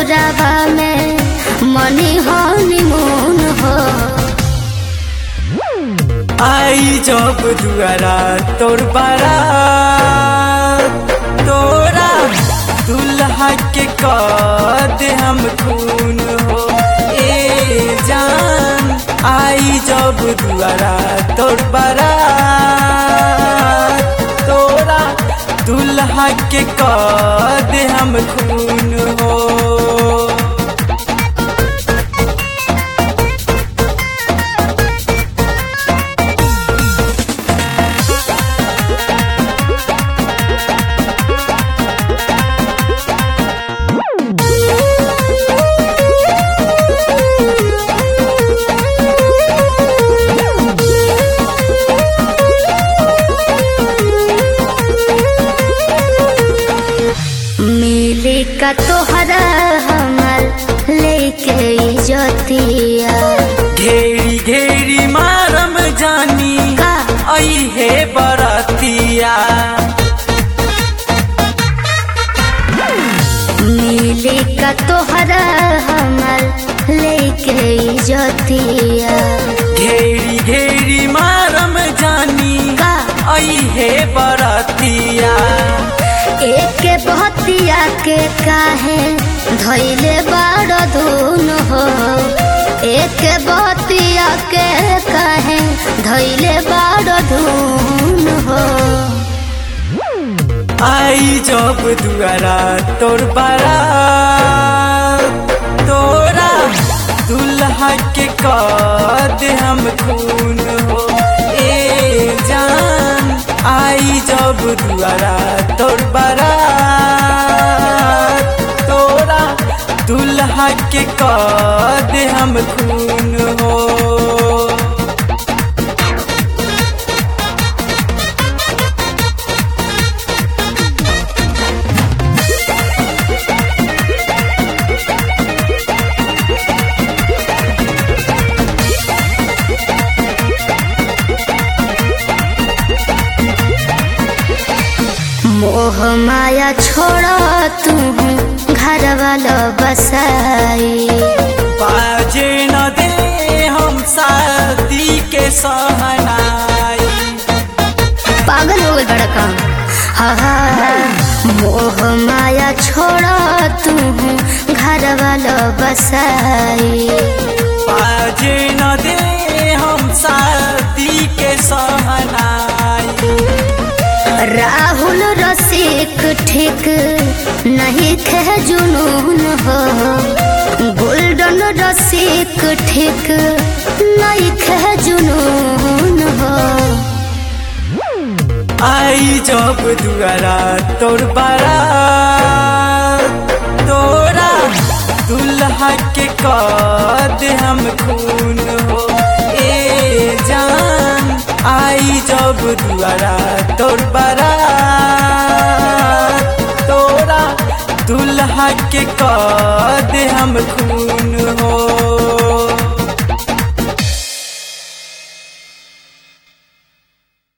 कोराबा में मनी हनीमून हो। आई जब दुआरा तोर बारात तोरा दुल्हा के कद हम खून हो। ए जान आई जब दुआरा तोर बारात तोरा दुल्हा के कद हम खून हो। मिली का तोहरा हमर लेके इजतिया। घेरी घेरी मारम जानी का आई है बरातिया। मिली का तोहरा हमर लेके इजतिया। घेरी घेरी मारम जानी का आई है बरातिया। एक बहतिया के काहे धैले बाड़ धुन हो। एक बहतिया के काहे धैले बाड़ धुन हो। आई जब दुआरा तोर बारात तोरा दुल्हा के कद हम खून हो। ए जान आई जब दुआरा तोर बारात तोरा दुल्हा के कद हम खून हो। मोह माया छोड़ तू घर वाला बसाई। बाजे न दे हम शादी के सहनाई। पागल हो गए बड़ा काम। मोह माया छोड़ तू घर वाला बसाई। बाजे न दे हम शादी के सहनाई। राहुल रसिक ठीक नहीं खे जुनून हो। गोल्डन रसिक ठीक नहीं खे जुनून हो। आई जब दुआरा तोर बारात तोरा दुल्हा के कद हम खून हो। ए जान आई जब दुआरा तोर बारात तोरा दुल्हा के कद हम खून हो।